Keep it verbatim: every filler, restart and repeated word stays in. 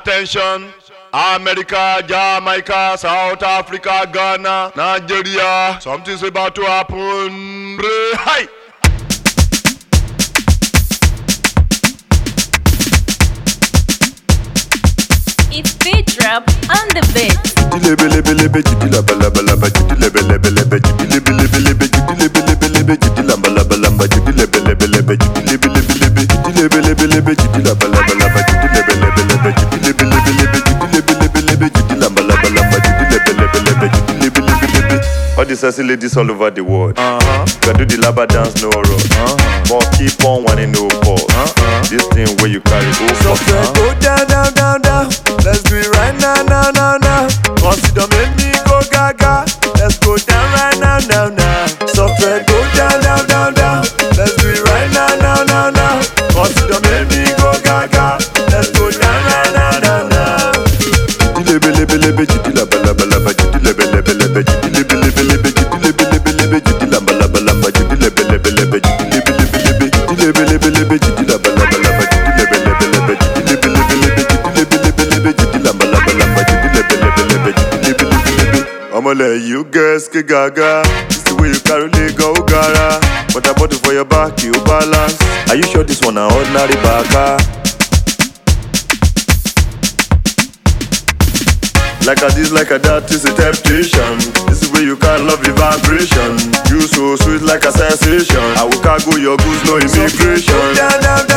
Attention, America, Jamaica, South Africa, Ghana, Nigeria. Something's about to happen. Hi. It's beat drop on the beat. All the sexy ladies all over the world. Uh-huh. Can do the laba dance, no rush. Uh-huh. But keep on wanting no pause. Uh-huh. This thing where you carry go. So uh-huh. Go down, down, down, down. Let's do it right now, now, now, now. Consider make me go gaga. Let's go down right now, now, now. So go down, down, down, down. Let's do it right now, now, now, now. Consider make me go gaga. Let's go down right now, now, now. Lebe, lebe, lebe, jidi laba, laba, laba, jidi lebe, lebe, lebe, jidi lebe, lebe, lebe, jidi lebe, lebe, lebe, jidi laba, laba, laba, jidi lebe, lebe, lebe, jidi lebe, lebe, lebe, jidi lebe, lebe, lebe, jidi laba, laba, laba, jidi lebe, lebe, lebe, jidi lebe, lebe, lebe, jidi lebe, lebe, lebe, jidi laba, laba, laba, jidi lebe, lebe, lebe, jidi lebe, lebe, lebe. I'ma let you guess, ke gaga. It's the way you carry le go gara. But I bought it for your back, you balance. Are you sure this one a ordinary baka? Like a this, like a that, is a temptation. This is where you can't love the vibration. You so sweet like a sensation. I will cargo your goods, no immigration. So down, down, down.